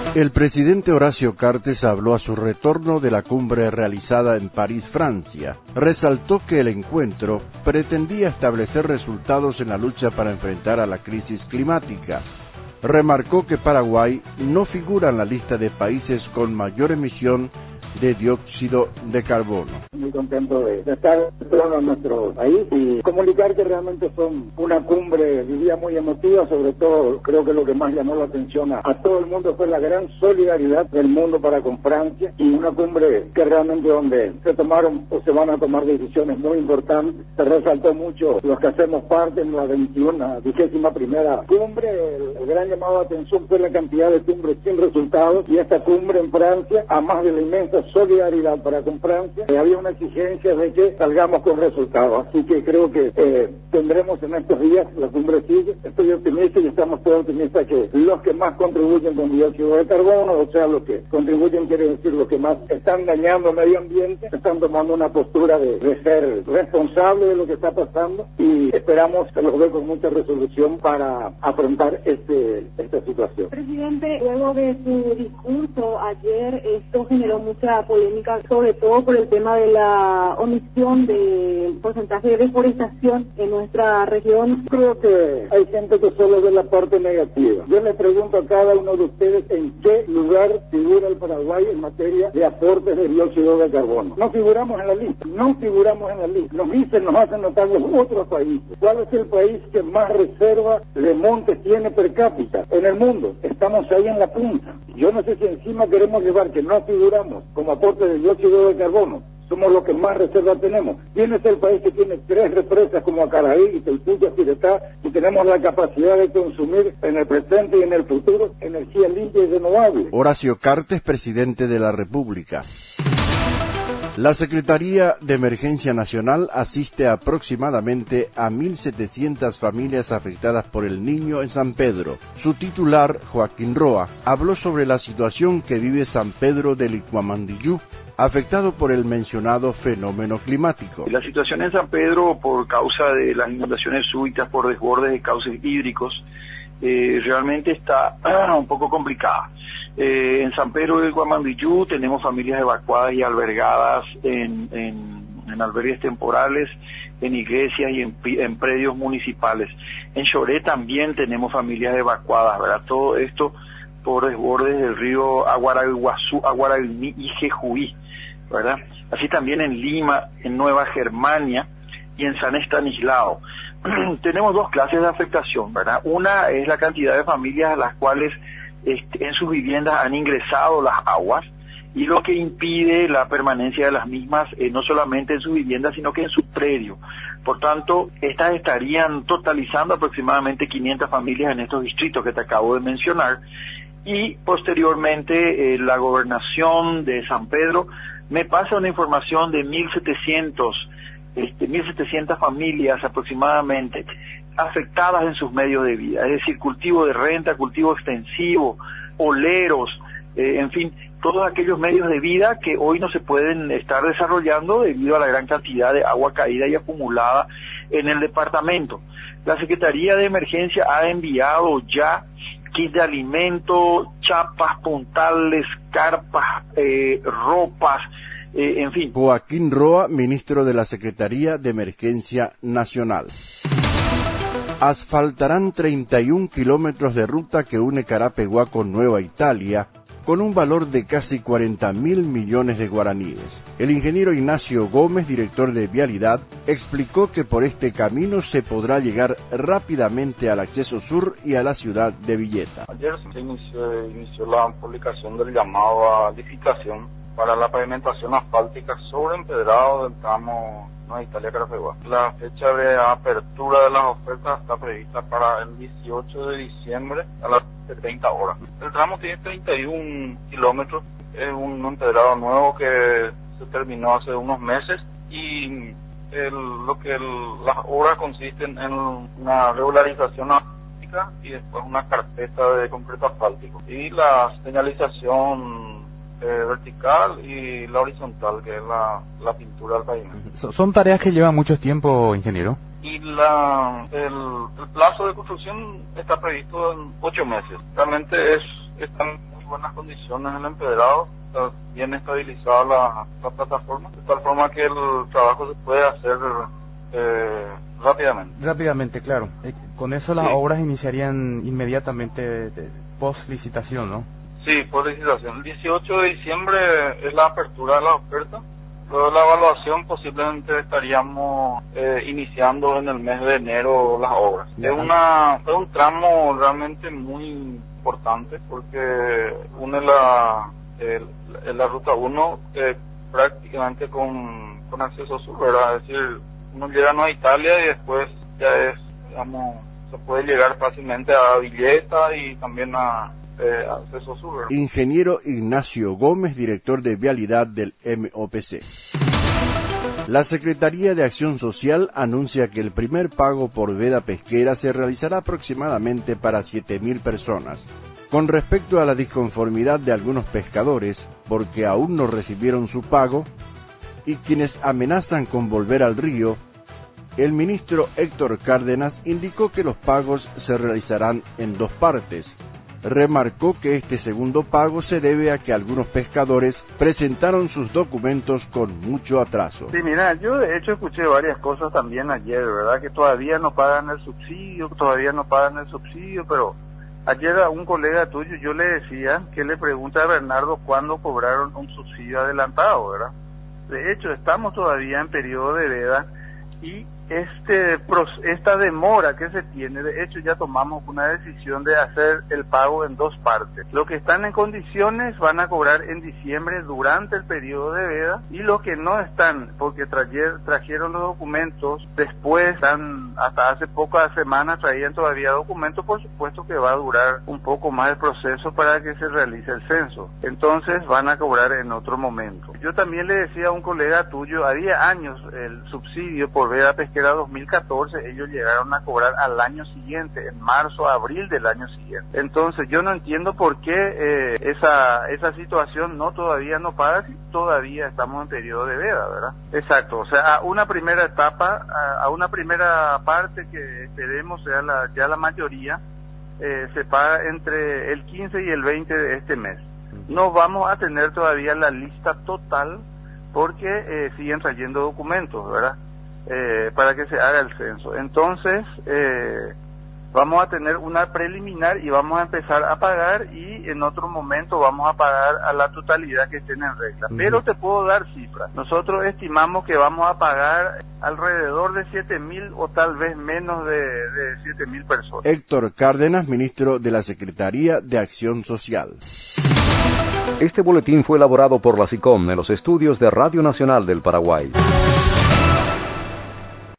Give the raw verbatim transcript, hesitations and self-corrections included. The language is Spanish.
El presidente Horacio Cartes habló a su retorno de la cumbre realizada en París, Francia. Resaltó que el encuentro pretendía establecer resultados en la lucha para enfrentar a la crisis climática. Remarcó que Paraguay no figura en la lista de países con mayor emisión de dióxido de carbono. Muy contento de, de estar en nuestro país y comunicar que realmente son una cumbre, diría, muy emotiva. Sobre todo, creo que lo que más llamó la atención a, a todo el mundo fue la gran solidaridad del mundo para con Francia, y una cumbre que realmente donde se tomaron o se van a tomar decisiones muy importantes. Se resaltó mucho los que hacemos parte en la veintiuna, vigésima primera cumbre. El, el gran llamado de atención fue la cantidad de cumbres sin resultados, y esta cumbre en Francia, a más de la inmensa solidaridad para con Francia, eh, había una exigencia de que salgamos con resultados. Así que creo que eh, tendremos en estos días, la cumbre sigue, estoy optimista y estamos todos optimistas que los que más contribuyen con dióxido de carbono, o sea, los que contribuyen, quiere decir los que más están dañando el medio ambiente, están tomando una postura de, de ser responsable de lo que está pasando, y esperamos que los ve con mucha resolución para afrontar este, esta situación. Presidente, luego de su discurso ayer, esto generó mucha polémica, sobre todo por el tema de la omisión del porcentaje de deforestación en nuestra región. Creo que hay gente que solo ve la parte negativa. Yo les pregunto a cada uno de ustedes en qué lugar figura el Paraguay en materia de aportes de dióxido de carbono. No figuramos en la lista, no figuramos en la lista. Nos dicen, nos hacen notar los otros países. ¿Cuál es el país que más reserva de montes tiene per cápita en el mundo? Estamos ahí en la punta. Yo no sé si encima queremos llevar que no figuramos como aporte de dióxido de carbono. Somos los que más reserva tenemos. ¿Quién es el país que tiene tres represas como Acaraí, Itelpuya, Ciretá, y tenemos la capacidad de consumir en el presente y en el futuro energía limpia y renovable? Horacio Cartes, presidente de la República. La Secretaría de Emergencia Nacional asiste aproximadamente a mil setecientas familias afectadas por el Niño en San Pedro. Su titular, Joaquín Roa, habló sobre la situación que vive San Pedro del Iguamandillú, afectado por el mencionado fenómeno climático. La situación en San Pedro, por causa de las inundaciones súbitas por desbordes de cauces hídricos, eh, realmente está ah, un poco complicada. Eh, en San Pedro del Guamandillú tenemos familias evacuadas y albergadas en, en, en albergues temporales, en iglesias y en, en predios municipales. En Choré también tenemos familias evacuadas, ¿verdad? Todo esto por desbordes del río Aguaraiguazú, Aguaraguiní y Jejuí, ¿verdad? Así también en Lima, en Nueva Germania y en San Estanislao. Tenemos dos clases de afectación, ¿verdad? Una es la cantidad de familias a las cuales este, en sus viviendas han ingresado las aguas, y lo que impide la permanencia de las mismas, eh, no solamente en su vivienda, sino que en su predio. Por tanto, estas estarían totalizando aproximadamente quinientas familias en estos distritos que te acabo de mencionar, y posteriormente eh, la gobernación de San Pedro me pasa una información de mil setecientos, este, mil setecientas familias aproximadamente afectadas en sus medios de vida, es decir, cultivo de renta, cultivo extensivo, oleros, eh, en fin, todos aquellos medios de vida que hoy no se pueden estar desarrollando debido a la gran cantidad de agua caída y acumulada en el departamento. La Secretaría de Emergencia ha enviado ya kits de alimento, chapas, puntales, carpas, eh, ropas, eh, en fin. Joaquín Roa, ministro de la Secretaría de Emergencia Nacional. Asfaltarán treinta y un kilómetros de ruta que une Carapeguá con Nueva Italia, con un valor de casi cuarenta mil millones de guaraníes. El ingeniero Ignacio Gómez, director de Vialidad, explicó que por este camino se podrá llegar rápidamente al acceso sur y a la ciudad de Villeta. Ayer se inició, inició la publicación del llamado a licitación para la pavimentación asfáltica sobre empedrado del tramo Nueva Italia Carapeguá. La fecha de apertura de las ofertas está prevista para el dieciocho de diciembre a las treinta horas. El tramo tiene treinta y un kilómetros, es un empedrado nuevo que se terminó hace unos meses, y el, lo que el, las obras consisten en una regularización asfáltica y después una carpeta de concreto asfáltico y la señalización Eh, vertical y la horizontal, que es la, la pintura del pavimento. ¿Son tareas que llevan mucho tiempo, ingeniero? Y la el, el plazo de construcción está previsto en ocho meses. Realmente es están muy buenas condiciones el empedrado, está bien estabilizada la, la plataforma, de tal forma que el trabajo se puede hacer eh, rápidamente. Rápidamente, claro. Eh, con eso las sí. obras iniciarían inmediatamente post licitación, ¿no? Sí, por licitación. El dieciocho de diciembre es la apertura de la oferta. Luego de la evaluación posiblemente estaríamos eh, iniciando en el mes de enero las obras. Es una es un tramo realmente muy importante porque une la el, la ruta uno eh, prácticamente con, con acceso sur, ¿verdad? Es decir, uno llega a Nueva Italia y después ya es, digamos, se puede llegar fácilmente a Villeta y también a eh, acceso sur, ¿verdad? Ingeniero Ignacio Gómez, director de Vialidad del M O P C. La Secretaría de Acción Social anuncia que el primer pago por veda pesquera se realizará aproximadamente para siete mil personas. Con respecto a la disconformidad de algunos pescadores, porque aún no recibieron su pago, y quienes amenazan con volver al río, el ministro Héctor Cárdenas indicó que los pagos se realizarán en dos partes. Remarcó que este segundo pago se debe a que algunos pescadores presentaron sus documentos con mucho atraso. Sí, mira, yo de hecho escuché varias cosas también ayer, ¿verdad? Que todavía no pagan el subsidio, todavía no pagan el subsidio, pero ayer a un colega tuyo yo le decía que le pregunta a Bernardo cuándo cobraron un subsidio adelantado, ¿verdad? De hecho, estamos todavía en periodo de veda y este esta demora que se tiene, de hecho ya tomamos una decisión de hacer el pago en dos partes. Los que están en condiciones van a cobrar en diciembre durante el periodo de veda y los que no están, porque trajer, trajeron los documentos después, están, hasta hace pocas semanas traían todavía documentos, por supuesto que va a durar un poco más el proceso para que se realice el censo. Entonces van a cobrar en otro momento. Yo también le decía a un colega tuyo, había años el subsidio por veda pesquera dos mil catorce, ellos llegaron a cobrar al año siguiente, en marzo, abril del año siguiente. Entonces yo no entiendo por qué eh, esa esa situación no todavía no paga si todavía estamos en periodo de veda, ¿verdad? Exacto, o sea, a una primera etapa, a, a una primera parte que esperemos sea la, ya la mayoría, eh, se paga entre el quince y el veinte de este mes. No vamos a tener todavía la lista total porque eh, siguen trayendo documentos, ¿verdad? Eh, para que se haga el censo. Entonces eh, vamos a tener una preliminar y vamos a empezar a pagar y en otro momento vamos a pagar a la totalidad que estén en regla. Uh-huh. Pero te puedo dar cifras. Nosotros estimamos que vamos a pagar alrededor de siete mil o tal vez menos de, de siete mil personas. Héctor Cárdenas, ministro de la Secretaría de Acción Social. Este boletín fue elaborado por la SICOM en los estudios de Radio Nacional del Paraguay.